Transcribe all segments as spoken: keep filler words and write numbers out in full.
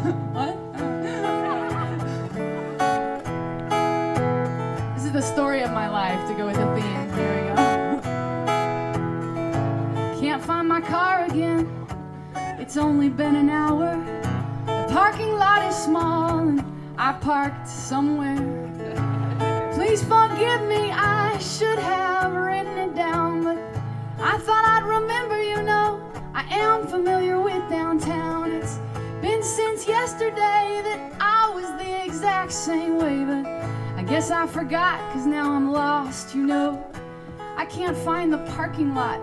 What? This is the story of my life, to go with the theme. Here we go. Can't find my car again. It's only been an hour. The parking lot is small and I parked somewhere. Please forgive me, I should have written it down, but I thought I'd remember, you know. I am familiar with downtown. It's been since yesterday that I was the exact same way, but I guess I forgot, cause now I'm lost, you know. I can't find the parking lot.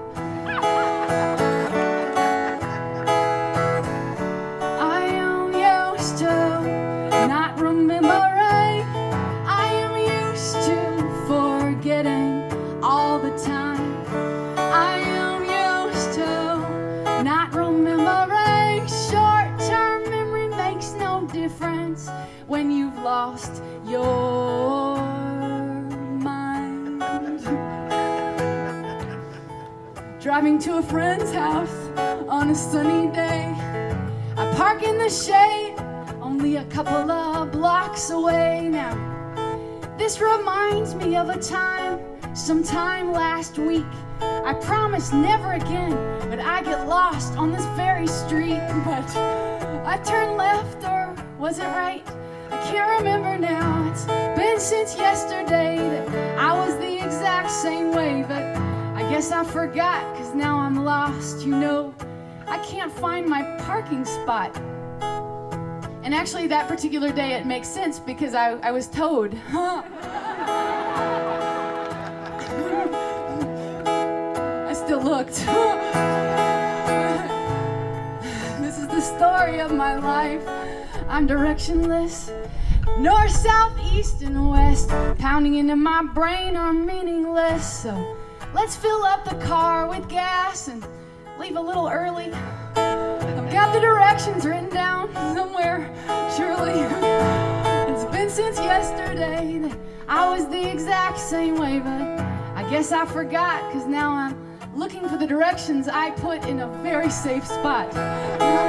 I am used to not remembering. I am used to forgetting all the time. I am used to not remembering. Short-term memory makes no difference when you've lost your mind. Driving to a friend's house on a sunny day. I park in the shade, only a couple of blocks away now. This reminds me of a time, sometime last week. I promise never again would I get lost on this very street, but I turned left, or was it right? I can't remember now. It's been since yesterday that I was the exact same way, but I guess I forgot, cause now I'm lost, you know. I can't find my parking spot. And actually that particular day it makes sense because I, I was towed. I still looked. This is the story of my life. I'm directionless. North, south, east, and west, pounding into my brain are meaningless. So let's fill up the car with gas and leave a little early. I've got the directions written down somewhere, surely. It's been since yesterday that I was the exact same way, but I guess I forgot, cause now I'm looking for the directions I put in a very safe spot.